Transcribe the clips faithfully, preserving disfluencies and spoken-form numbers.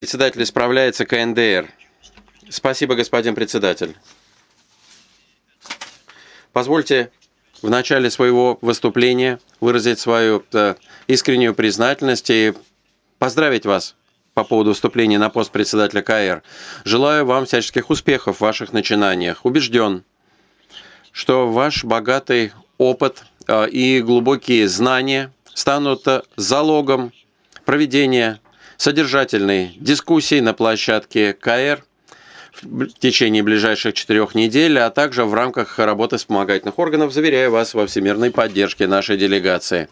Председатель исправляется ка эн дэ эр. Спасибо, господин председатель. Позвольте в начале своего выступления выразить свою э, искреннюю признательность и поздравить вас по поводу вступления на пост председателя ка эр. Желаю вам всяческих успехов в ваших начинаниях. Убежден, что ваш богатый опыт э, и глубокие знания станут залогом проведения содержательной дискуссии на площадке ка эр в течение ближайших четырех недель, а также в рамках работы вспомогательных органов. Заверяю вас во всемирной поддержке нашей делегации.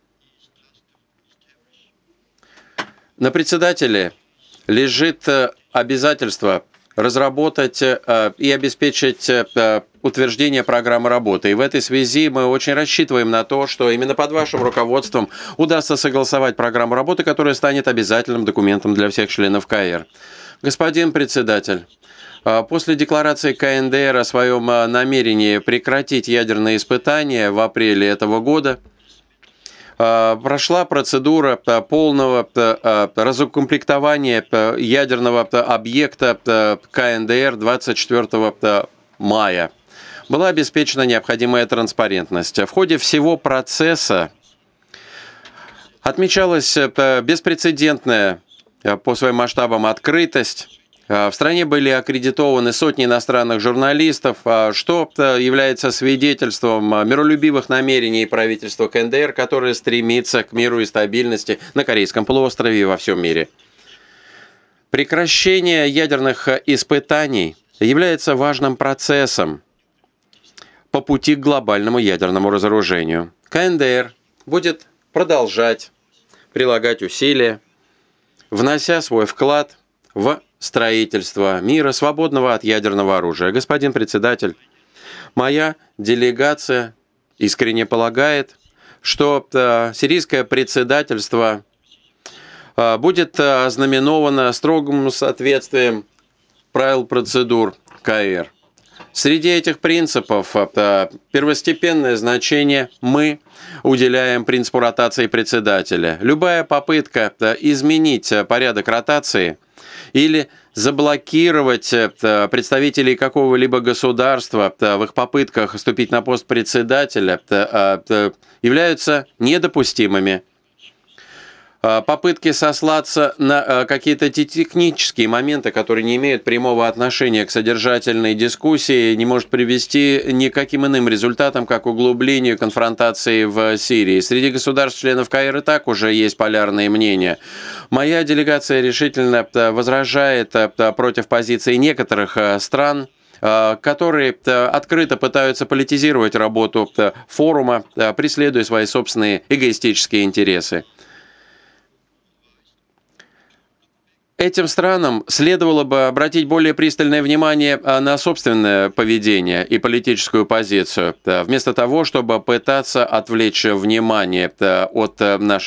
На председателе лежит обязательство разработать и обеспечить утверждение программы работы. И в этой связи мы очень рассчитываем на то, что именно под вашим руководством удастся согласовать программу работы, которая станет обязательным документом для всех членов ка эр. Господин председатель, после декларации ка эн дэ эр о своем намерении прекратить ядерные испытания в апреле этого года прошла процедура полного разукомплектования ядерного объекта ка эн дэ эр двадцать четвёртого мая. Была обеспечена необходимая транспарентность. В ходе всего процесса отмечалась беспрецедентная по своим масштабам открытость. В стране были аккредитованы сотни иностранных журналистов, что является свидетельством миролюбивых намерений правительства ка эн дэ эр, которое стремится к миру и стабильности на Корейском полуострове и во всем мире. Прекращение ядерных испытаний является важным процессом по пути к глобальному ядерному разоружению. ка эн дэ эр будет продолжать прилагать усилия, внося свой вклад в строительство мира, свободного от ядерного оружия. Господин председатель, моя делегация искренне полагает, что сирийское председательство будет ознаменовано строгим соответствием правил процедур ка эр. Среди этих принципов первостепенное значение мы уделяем принципу ротации председателя. Любая попытка изменить порядок ротации или заблокировать представителей какого-либо государства в их попытках вступить на пост председателя являются недопустимыми. Попытки сослаться на какие-то технические моменты, которые не имеют прямого отношения к содержательной дискуссии, не может привести ни к каким иным результатам, как углублению конфронтации в Сирии. Среди государств-членов ка эр и так уже есть полярные мнения. Моя делегация решительно возражает против позиции некоторых стран, которые открыто пытаются политизировать работу форума, преследуя свои собственные эгоистические интересы. Этим странам следовало бы обратить более пристальное внимание на собственное поведение и политическую позицию, вместо того, чтобы пытаться отвлечь внимание от нашей